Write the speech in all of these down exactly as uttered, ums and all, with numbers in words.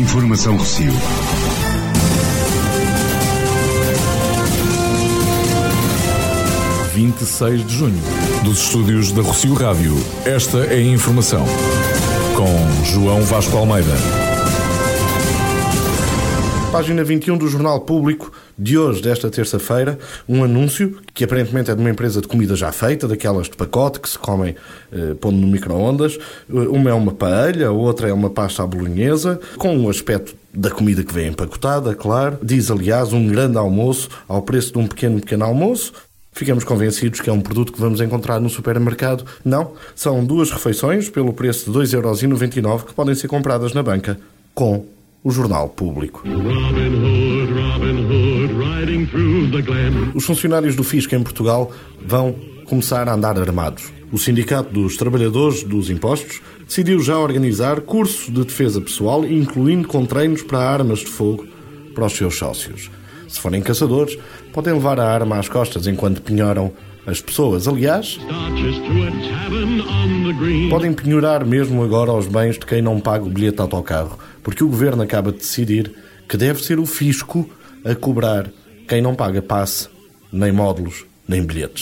Informação Rossio. vinte e seis de junho. Dos estúdios da Rossio Rádio, esta é a informação. Com João Vasco Almeida. Página vinte e um do Jornal Público de hoje, desta terça-feira, um anúncio que aparentemente é de uma empresa de comida já feita, daquelas de pacote que se comem eh, pondo no micro-ondas. Uma é uma paella, a outra é uma pasta à bolonhesa, com um aspecto da comida que vem empacotada, claro. Diz, aliás, um grande almoço ao preço de um pequeno, pequeno almoço. Ficamos convencidos que é um produto que vamos encontrar no supermercado. Não, são duas refeições pelo preço de dois euros e noventa e nove que podem ser compradas na banca com o Jornal Público. Os funcionários do Fisco em Portugal vão começar a andar armados. O Sindicato dos Trabalhadores dos Impostos decidiu já organizar cursos de defesa pessoal, incluindo com treinos para armas de fogo para os seus sócios. Se forem caçadores, podem levar a arma às costas enquanto penhoram as pessoas. Aliás, podem penhorar mesmo agora os bens de quem não paga o bilhete de autocarro, porque o Governo acaba de decidir que deve ser o Fisco a cobrar quem não paga passe, nem módulos, nem bilhetes.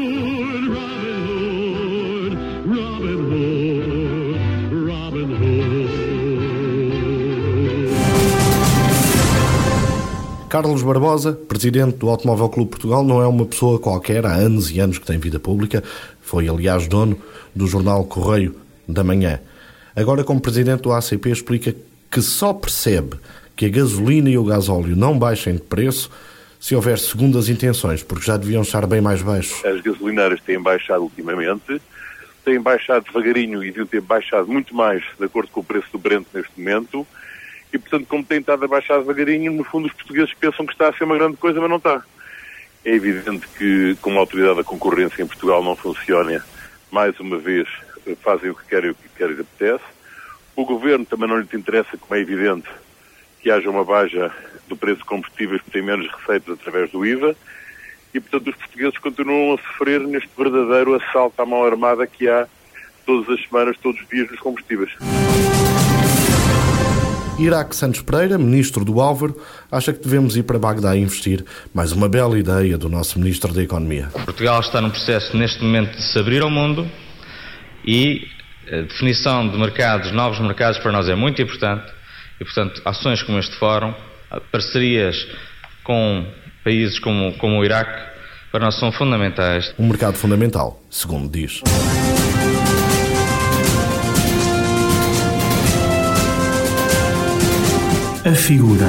Carlos Barbosa, presidente do Automóvel Clube Portugal, não é uma pessoa qualquer, há anos e anos que tem vida pública. Foi, aliás, dono do jornal Correio da Manhã. Agora, como presidente do A C P, explica que só percebe que a gasolina e o gasóleo não baixem de preço se houver segundas intenções, porque já deviam estar bem mais baixos. As gasolinárias têm baixado ultimamente, têm baixado devagarinho e deviam ter baixado muito mais de acordo com o preço do Brent neste momento. E, portanto, como tem estado a baixar devagarinho, no fundo os portugueses pensam que está a ser uma grande coisa, mas não está. É evidente que, como a autoridade da concorrência em Portugal não funciona, mais uma vez fazem o que querem e o que querem e apetece. O Governo também não lhe interessa, como é evidente, que haja uma baixa do preço de combustíveis que tem menos receitas através do I V A. E, portanto, os portugueses continuam a sofrer neste verdadeiro assalto à mão armada que há todas as semanas, todos os dias nos combustíveis. Iraque Santos Pereira, ministro do Álvaro, acha que devemos ir para Bagdá investir. Mais uma bela ideia do nosso ministro da Economia. Portugal está num processo, neste momento, de se abrir ao mundo e a definição de mercados, novos mercados, para nós é muito importante. E, portanto, ações como este fórum, parcerias com países como, como o Iraque, para nós são fundamentais. Um mercado fundamental, segundo diz. A figura.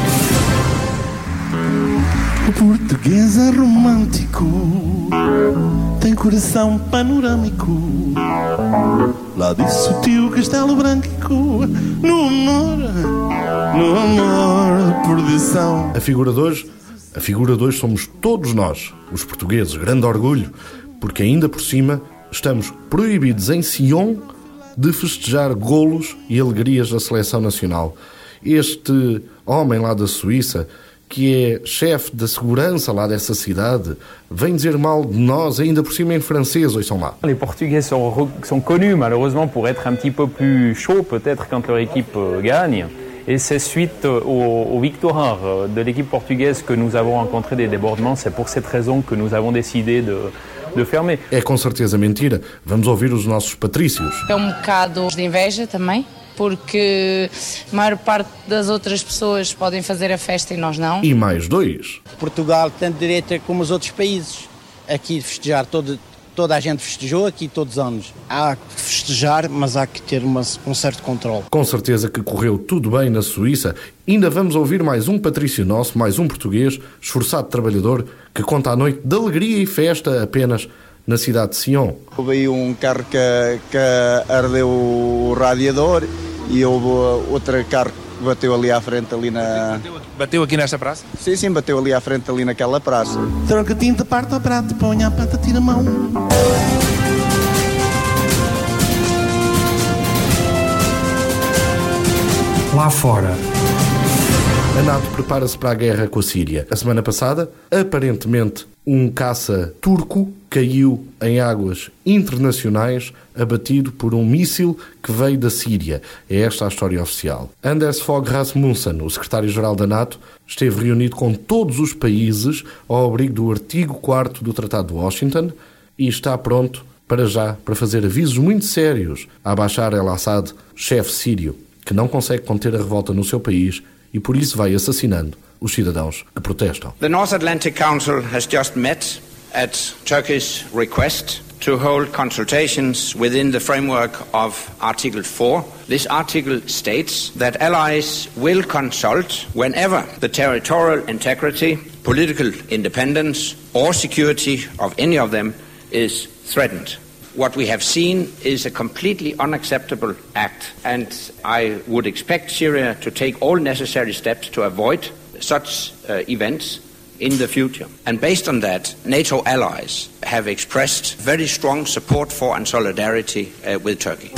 O português é romântico, tem coração panorâmico. Lá disse o tio Castelo Branco, no amor, no amor, perdição. A figura de hoje, a figura de hoje somos todos nós, os portugueses, grande orgulho, porque ainda por cima estamos proibidos em Sion de festejar golos e alegrias da seleção nacional. Este homem lá da Suíça, que é chefe da segurança lá dessa cidade, vem dizer mal de nós, ainda por cima em francês, ouçam lá. Les Portugais sont, sont connus malheureusement pour être un petit peu plus chauds peut-être quand leur équipe gagne. Et c'est suite aux, aux victoires de l'équipe portugaise que nous avons rencontré des débordements. C'est pour cette raison que nous avons décidé de, de fermer. É com certeza mentira. Vamos ouvir os nossos patrícios. É um bocado de inveja também, porque a maior parte das outras pessoas podem fazer a festa e nós não. E mais dois. Portugal tem direito como os outros países. Aqui de festejar, todo, toda a gente festejou aqui todos os anos. Há que festejar, mas há que ter uma, um certo controle. Com certeza que correu tudo bem na Suíça. Ainda vamos ouvir mais um patrício nosso, mais um português, esforçado trabalhador, que conta a noite de alegria e festa apenas na cidade de Sion. Houve aí um carro que, que ardeu o radiador e houve outro carro que bateu ali à frente, ali na... Bateu, bateu aqui nesta praça? Sim, sim, bateu ali à frente, ali naquela praça. Troca tinta, parte ao prato, põe a pata, tira a mão. Lá fora. A NATO prepara-se para a guerra com a Síria. A semana passada, aparentemente, um caça turco caiu em águas internacionais abatido por um míssil que veio da Síria. É esta a história oficial. Anders Fogh Rasmussen, o secretário-geral da NATO, esteve reunido com todos os países ao abrigo do artigo quarto do Tratado de Washington e está pronto para já para fazer avisos muito sérios a Bashar al-Assad, chefe sírio, que não consegue conter a revolta no seu país e por isso vai assassinando os cidadãos que protestam. The North Atlantic Council has just met at Turkey's request to hold consultations within the framework of Article four. This article states that allies will consult whenever the territorial integrity, political independence or security of any of them is threatened. What we have seen is a completely unacceptable act, and I would expect Syria to take all necessary steps to avoid such uh, events in the future. And based on that, NATO allies have expressed very strong support for and solidarity uh, with Turkey.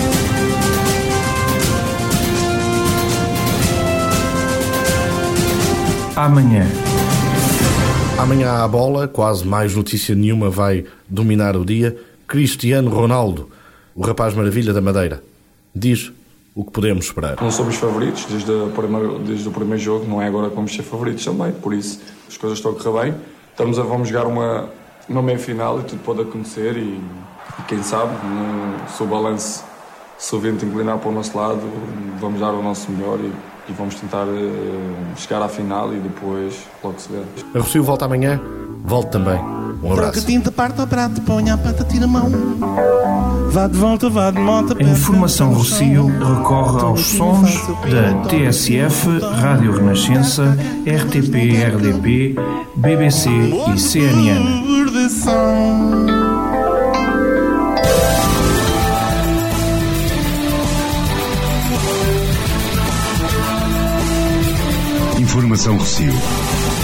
Amanhã. Amanhã à bola, quase mais notícia nenhuma vai dominar o dia. Cristiano Ronaldo, o rapaz maravilha da Madeira, diz o que podemos esperar. Não somos favoritos desde, a primeira, desde o primeiro jogo, não é agora que vamos ser favoritos também, por isso as coisas estão a correr bem. Estamos a, vamos jogar uma, uma meia-final e tudo pode acontecer e, e quem sabe, no, se o balanço, se o vento inclinar para o nosso lado, vamos dar o nosso melhor e, e vamos tentar uh, chegar à final e depois logo se vê. A Rocio volta amanhã, volte também. Um abraço. Troca tinta, parte ao prato, põe a pata, tira a mão. Vá de volta, vá de moto. A Informação Rocio recorre aos sons da T S F, Rádio Renascença, R T P R D P, B B C e C N N. Informação Rocio.